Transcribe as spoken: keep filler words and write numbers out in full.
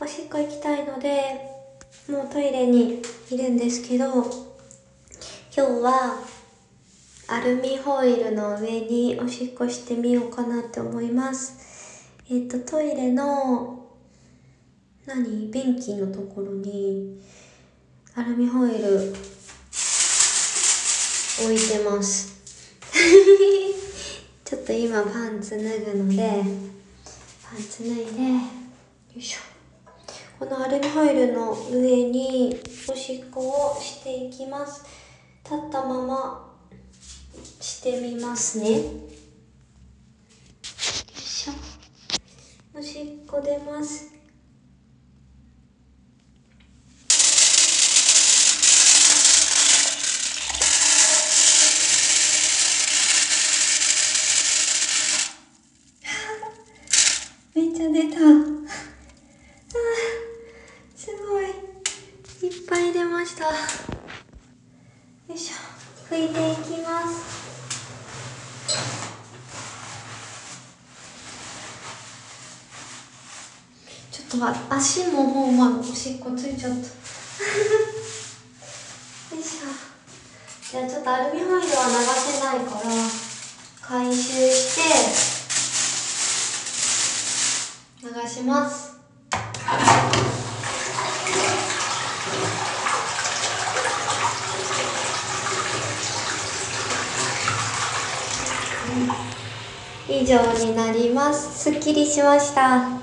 おしっこ行きたいので、もうトイレにいるんですけど、今日はアルミホイルの上におしっこしてみようかなって思います。えっと、トイレの、何便器のところにアルミホイル置いてます。ちょっと今パンツ脱ぐので、パンツ脱いで、よいしょ。このアルミホイルの上におしっこをしていきます。立ったまましてみますね。よいしょ。おしっこ出ます。めっちゃ出た。あー、すごい。いっぱい出ました。よいしょ。拭いていきます。ちょっと足もほんまおしっこついちゃった。よいしょ。じゃあちょっとアルミホイルは流せないから回収して流します。以上になります。すっきりしました。